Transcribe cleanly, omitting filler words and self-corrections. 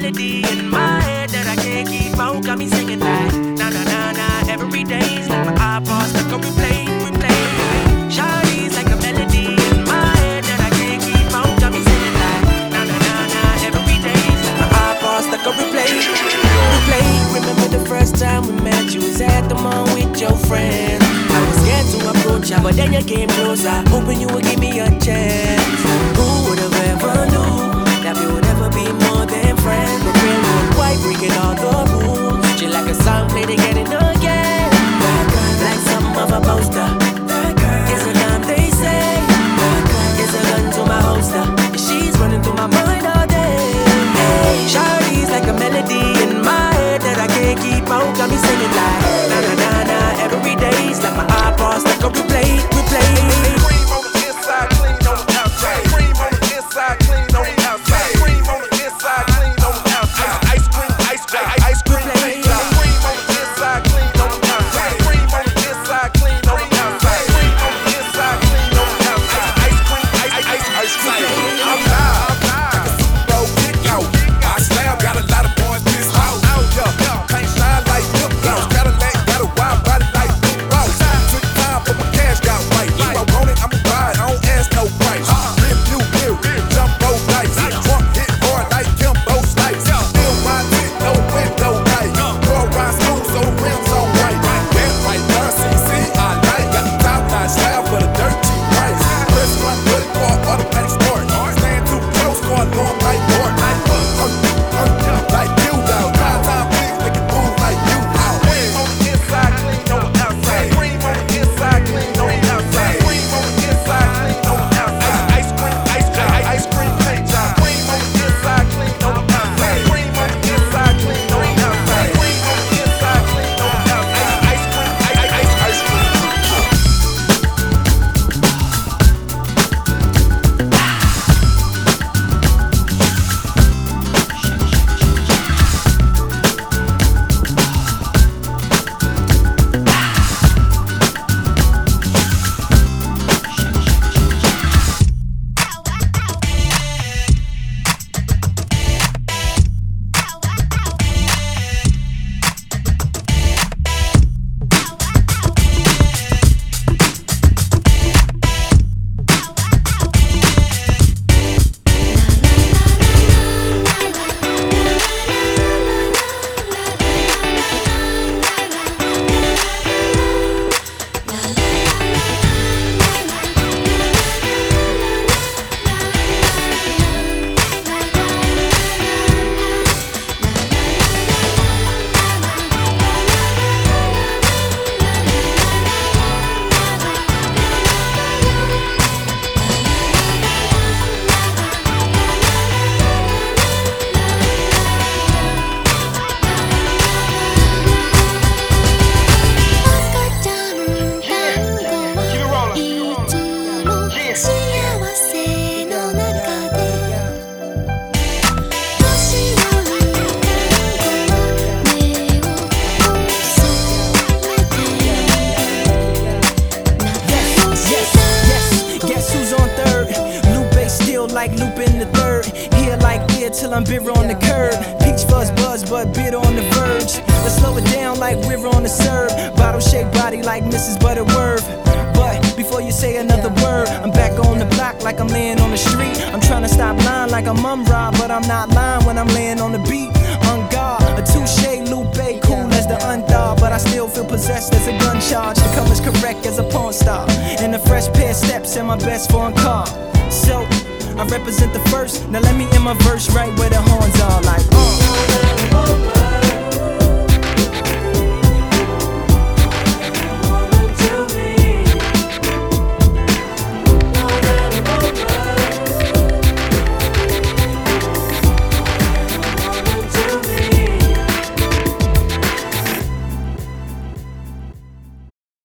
melody in my head that I can't keep out. Got me singing like na na na na. Every day's like my iPod stuck on replay, replay. Shawty's like a melody in my head that I can't keep out. Got me singing like na na na na. Every day's like my iPod stuck on replay, replay. Remember the first time we met? You was at the mall with your friends. I was scared to approach ya, but then you came closer, hoping you would give me a chance. Who would have ever knew that we would ever be more than friends? But we were quite breaking all the rules. Treat you like a song played again and again. Like something of a poster. It's a gun, they say. It's a gun to my holster. She's running through my mind all day. Hey, Shawty's like a melody in my head that I can't keep out. Got me singing like na na na na. Every day's like my iPod stuck on replay, replay. Cream on the inside, clean on the outside. Cream on the inside, clean on the outside. Cream on the inside, clean on the outside. Ice cream, ice cream, ice cream, pizza. Cream on the inside, clean on the outside. Cream on the inside, clean on the outside. Cream on the inside, clean on the outside. Ice cream, ice cream. I'm live, like a Super Bowl kickout. I slam, got a lot of boys pissed out. Can't shine like hip house. Cadillac got a wide body like Big Boss. Took time, but my cash got right. If I want it, I'ma buy it. I don't ask no price. Rip new bill, jumbo dice. Drunk hit hard like Kimbo Slice. Still ride it, no window light. Roll ride smooth, so the rims on right. That right there, CC, I like. Got the top line slab for the dirt cheap price. Press one, put it for automatic sport. Stand too close, going long like board. Like you, though. Time big, make it move like you. Cream on the inside, clean on the outside. Cream on the inside, clean on the outside. Cream on the inside, clean on the outside. Ice cream, ice cream, pizza. Cream on the inside, clean on the outside. Cream on the inside, clean on the outside. Cream on the inside, clean on the outside. Ice cream, ice cream. Like looping the third, here like here till I'm bitter on the curb. Peach fuzz buzz, but bitter on the verge. Let's slow it down like we're on the serve. Bottle shaped body like Mrs. Butterworth. But before you say another word, I'm back on the block like I'm laying on the street. I'm trying to stop lying like I'm Rob, but I'm not lying when I'm laying on the beat. On guard, a touche Lupe, cool as the unthaw, but I still feel possessed as a gun charge. The color's correct as a porn star, and a fresh pair of steps and my best foreign car. So I represent the first, now let me end my verse right where the horns are like